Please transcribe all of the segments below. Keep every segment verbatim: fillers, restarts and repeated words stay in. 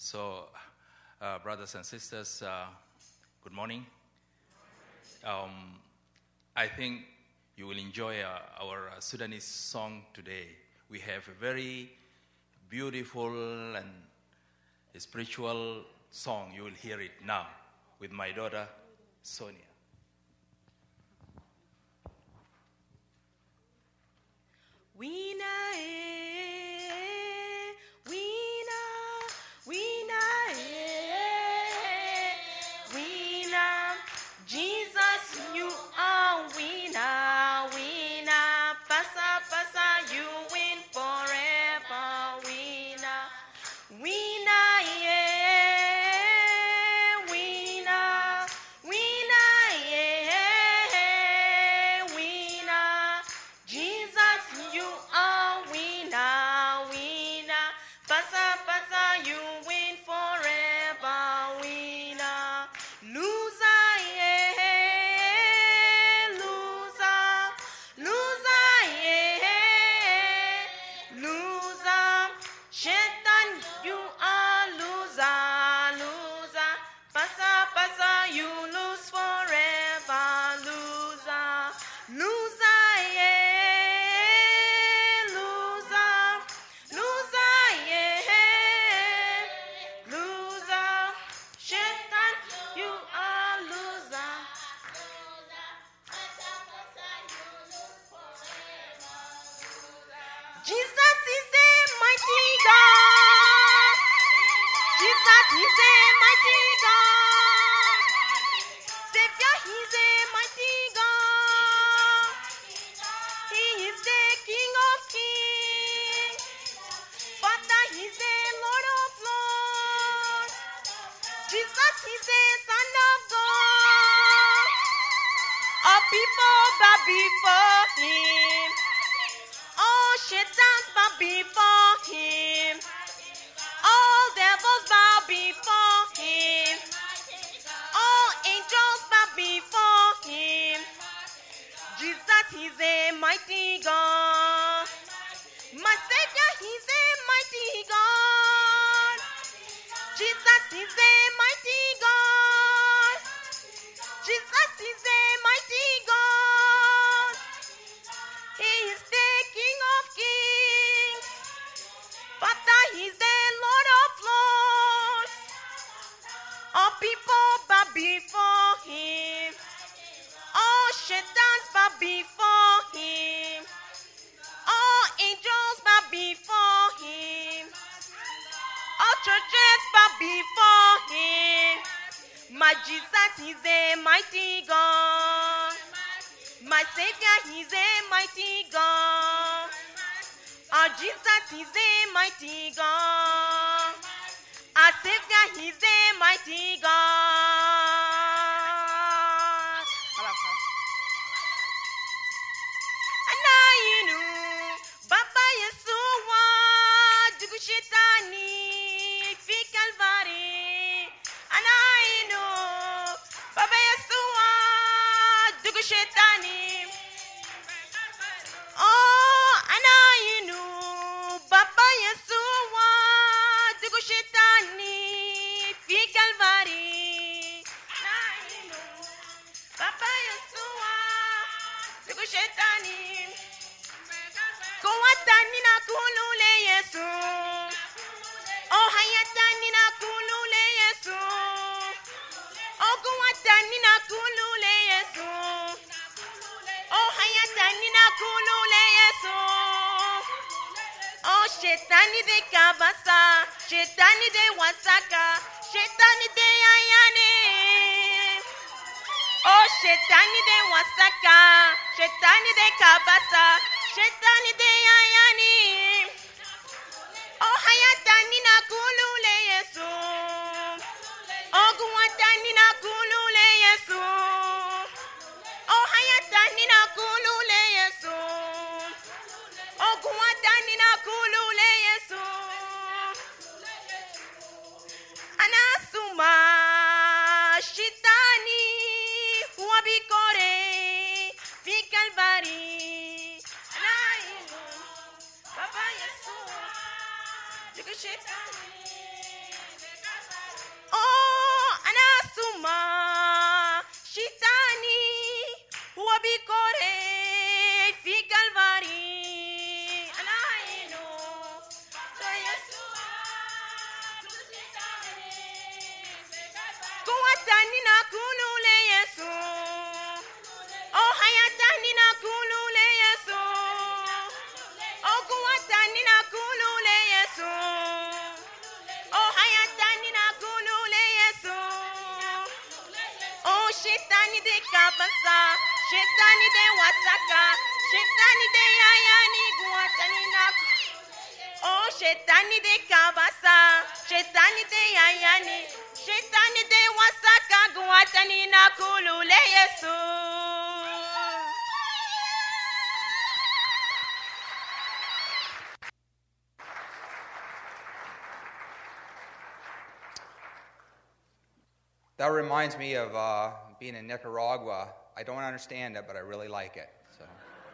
So, uh, brothers and sisters, uh, good morning. Um, I think you will enjoy uh, our uh, Sudanese song today. We have a very beautiful and spiritual song. You will hear it now with my daughter, Sonia. Wina eh, wina, wina eh, wina. Jesus, you are winner, winner. Pasa, pasa, you win forever, winner, winner yeah, winner, winner yeah, winner. Jesus, you are winner, winner. Pasa, pasa, you win forever, winner. Loser, yeah, loser, loser, yeah, loser. Shaitan, you are loser, loser. Pasa, pasa, you lose forever, loser, loser, yeah, loser, loser, yeah, loser. Shaitan, you are loser. Jesus is a mighty God. Jesus is a mighty God. Savior, he's a mighty God. He is the King of Kings. Father, he's the Lord of Lords. Jesus is the Son of God. All people bow before him. All shaitans bow before him. All devils bow before him. All angels bow before him. Jesus, he's a mighty God. My Savior, he's a mighty God. Jesus is a mighty God. Jesus is a mighty God. He is the King of Kings. Father, he's the Lord of Lords. All people bow before him. All shaitans bow before him. All angels bow before him. All churches bow before him. My Jesus, he's a mighty God. My Savior, he's a mighty God. Our Jesus, he's a mighty God. Our Savior, he's a mighty God. Anainu, Baba Yeshua, Dugu Shetani, fi Calvary. Anainu, Baba Yeshua, Dugu Shetani. Oh, anainu, Baba Yeshua, Dugu Shetani, fi Calvary. Anainu, Baba Yeshua, Dugu Shetani. Kuwatani na kulule Yesu. Oh, hayatani na kulule Yesu. Oh, kuwatani na kulule Yesu. Oh, hayatani na kulule Yesu. Oh, shetani de kabasa, shetani de wasaka, shetani de ayane. Oh, shetani de wasaka, shetani de kabasa, shetani de ayane. Oh, hayatani na kulule Yesu. Oh, kuwatani na kulule Yesu. Oh, hayatani na kulule Yesu. Oh, kuwatani na kulule Yesu. Anasuma shitani wabikore fi Calvary. Anainu, Baba Yesu, Dugu Shetani. de kabasa, shetani de wasaka, shetani de ayani guatani na. Oh, shetani de kabasa, shetani de ayani, shetani de wasaka guatani na kulule Yesu. That reminds me of uh, being in Nicaragua. I don't understand it, but I really like it. So.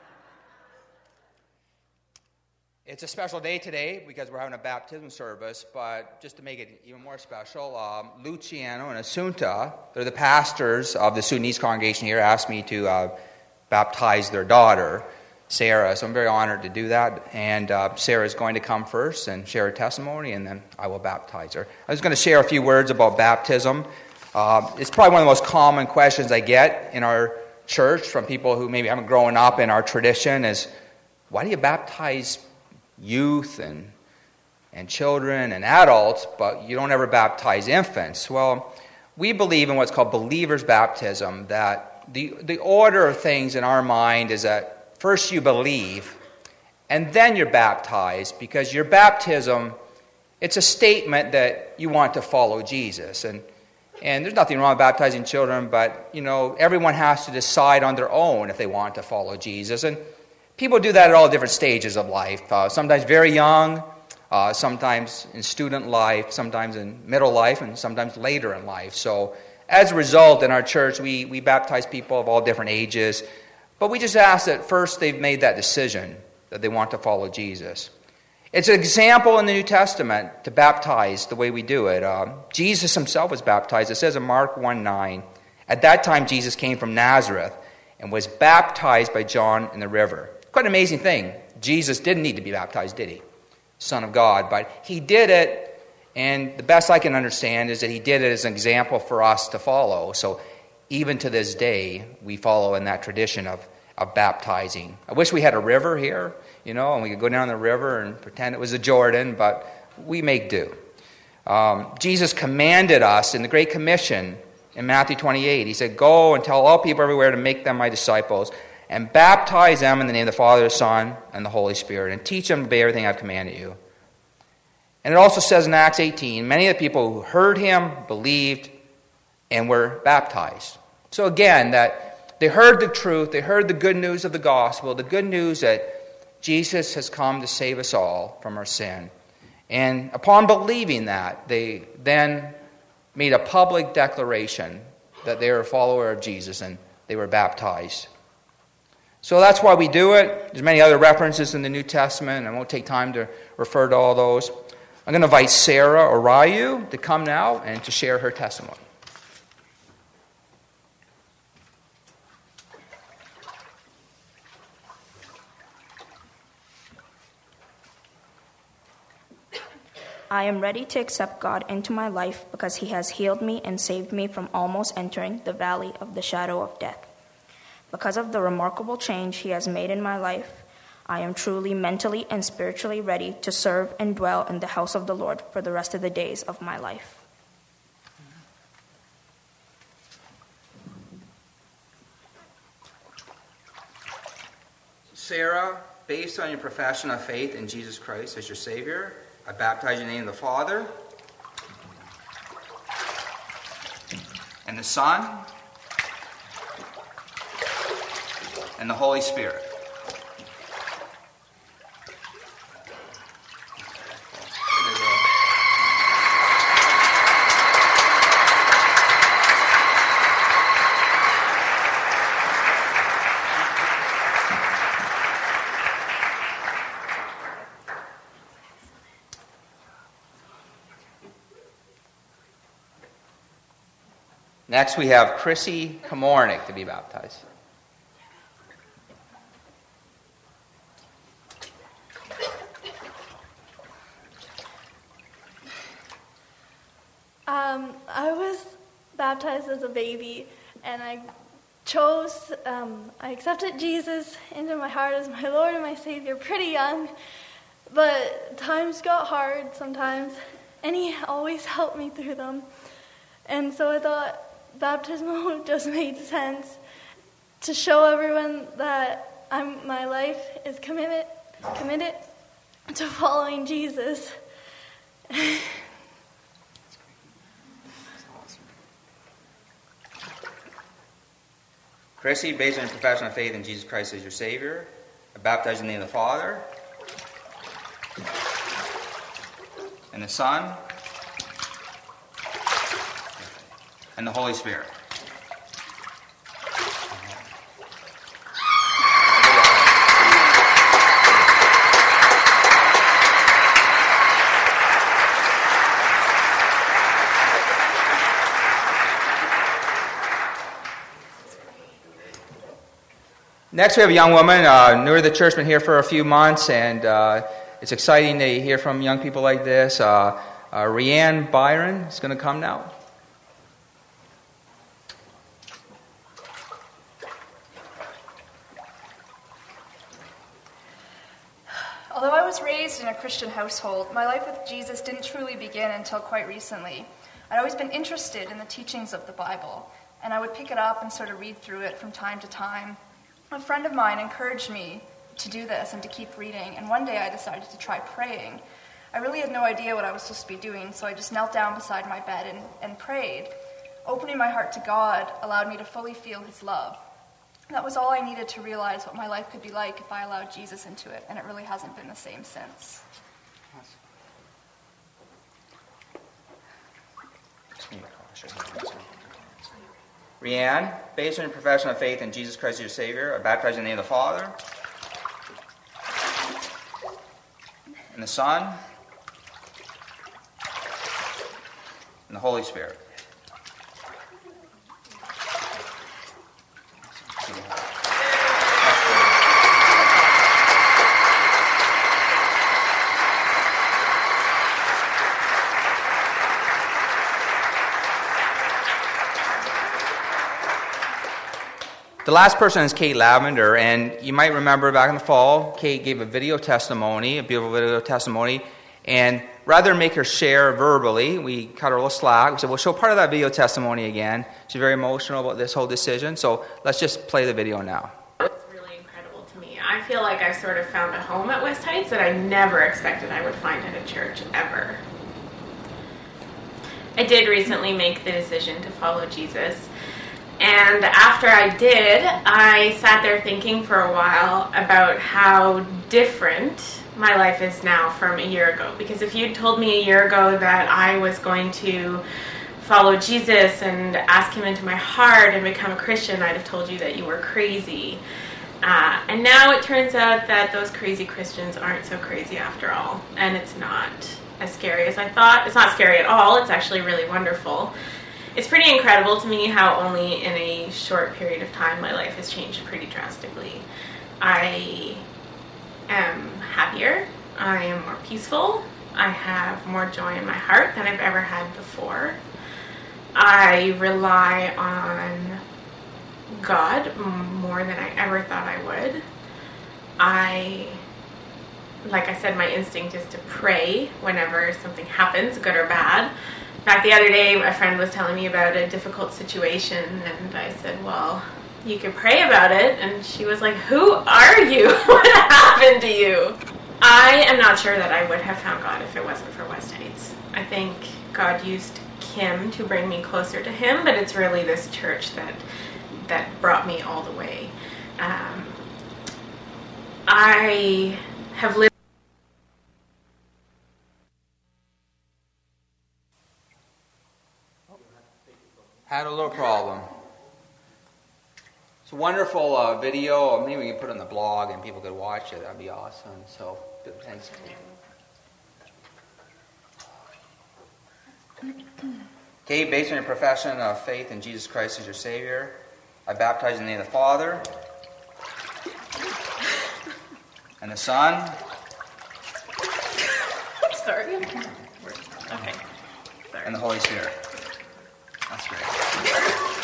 It's a special day today because we're having a baptism service, but just to make it even more special, um, Luciano and Asunta, they're the pastors of the Sudanese congregation here, asked me to uh, baptize their daughter, Sarah. So I'm very honored to do that. And uh, Sarah is going to come first and share her testimony, and then I will baptize her. I was going to share a few words about baptism. Uh, it's probably one of the most common questions I get in our church from people who maybe haven't grown up in our tradition is, why do you baptize youth and and children and adults, but you don't ever baptize infants? Well, we believe in what's called believer's baptism, that the, the order of things in our mind is that first you believe, and then you're baptized, because your baptism, it's a statement that you want to follow Jesus. And And there's nothing wrong with baptizing children, but, you know, everyone has to decide on their own if they want to follow Jesus. And people do that at all different stages of life. Uh, sometimes very young, uh, sometimes in student life, sometimes in middle life, and sometimes later in life. So as a result, in our church, we, we baptize people of all different ages. But we just ask that first they've made that decision that they want to follow Jesus. It's an example in the New Testament to baptize the way we do it. Uh, Jesus himself was baptized. It says in Mark one nine, at that time Jesus came from Nazareth and was baptized by John in the river. Quite an amazing thing. Jesus didn't need to be baptized, did he? Son of God. But he did it, and the best I can understand is that he did it as an example for us to follow. So even to this day, we follow in that tradition of, of baptizing. I wish we had a river here, you know, and we could go down the river and pretend it was the Jordan, but we make do. Um, Jesus commanded us in the Great Commission in Matthew twenty-eight. He said, go and tell all people everywhere to make them my disciples and baptize them in the name of the Father, the Son, and the Holy Spirit, and teach them to obey everything I've commanded you. And it also says in Acts eighteen, many of the people who heard him believed and were baptized. So again, that they heard the truth, they heard the good news of the gospel, the good news that Jesus has come to save us all from our sin. And upon believing that, they then made a public declaration that they were a follower of Jesus, and they were baptized. So that's why we do it. There's many other references in the New Testament, and I won't take time to refer to all those. I'm going to invite Sarah Orayu to come now and to share her testimony. I am ready to accept God into my life because he has healed me and saved me from almost entering the valley of the shadow of death. Because of the remarkable change he has made in my life, I am truly mentally and spiritually ready to serve and dwell in the house of the Lord for the rest of the days of my life. Sarah, based on your profession of faith in Jesus Christ as your Savior, I baptize you in the name of the Father and the Son and the Holy Spirit. Next, we have Chrissy Komornick to be baptized. Um, I was baptized as a baby, and I chose, um, I accepted Jesus into my heart as my Lord and my Savior pretty young, but times got hard sometimes, and he always helped me through them. And so I thought, baptismal just made sense to show everyone that I'm, my life is committed, committed to following Jesus. Chrissy, based on your profession of faith in Jesus Christ as your Savior, I baptize in the name of the Father, and the Son, and the Holy Spirit. Next, we have a young woman, uh, newer to the church, been here for a few months, and uh, it's exciting to hear from young people like this. Uh, uh, Rianne Byron is going to come now. Although I was raised in a Christian household, my life with Jesus didn't truly begin until quite recently. I'd always been interested in the teachings of the Bible, and I would pick it up and sort of read through it from time to time. A friend of mine encouraged me to do this and to keep reading, and one day I decided to try praying. I really had no idea what I was supposed to be doing, so I just knelt down beside my bed and, and prayed. Opening my heart to God allowed me to fully feel his love. That was all I needed to realize what my life could be like if I allowed Jesus into it, and it really hasn't been the same since. Rianne, based on your profession of faith in Jesus Christ as your Savior, I baptize in the name of the Father, and the Son, and the Holy Spirit. The last person is Kate Lavender, and you might remember back in the fall, Kate gave a video testimony, a beautiful video testimony, and rather than make her share verbally, we cut her a little slack. We said, we'll show part of that video testimony again. She's very emotional about this whole decision, so let's just play the video now. It's really incredible to me. I feel like I sort of found a home at West Heights that I never expected I would find at a church, ever. I did recently make the decision to follow Jesus. And after I did, I sat there thinking for a while about how different my life is now from a year ago. Because if you'd told me a year ago that I was going to follow Jesus and ask him into my heart and become a Christian, I'd have told you that you were crazy. Uh, and now it turns out that those crazy Christians aren't so crazy after all. And it's not as scary as I thought. It's not scary at all. It's actually really wonderful. It's pretty incredible to me how only in a short period of time my life has changed pretty drastically. I am happier, I am more peaceful, I have more joy in my heart than I've ever had before. I rely on God more than I ever thought I would. I, like I said, my instinct is to pray whenever something happens, good or bad. In fact, the other day, a friend was telling me about a difficult situation, and I said, well, you could pray about it. And she was like, who are you? What happened to you? I am not sure that I would have found God if it wasn't for West Heights. I think God used Kim to bring me closer to him, but it's really this church that that brought me all the way. Um, I have lived Had a little problem. It's a wonderful uh, video. Maybe we can put it on the blog and people could watch it. That'd be awesome. So, thanks. Okay, based on your profession of faith in Jesus Christ as your Savior, I baptize in the name of the Father, and the Son. Sorry. Okay. Sorry. And the Holy Spirit. That's great.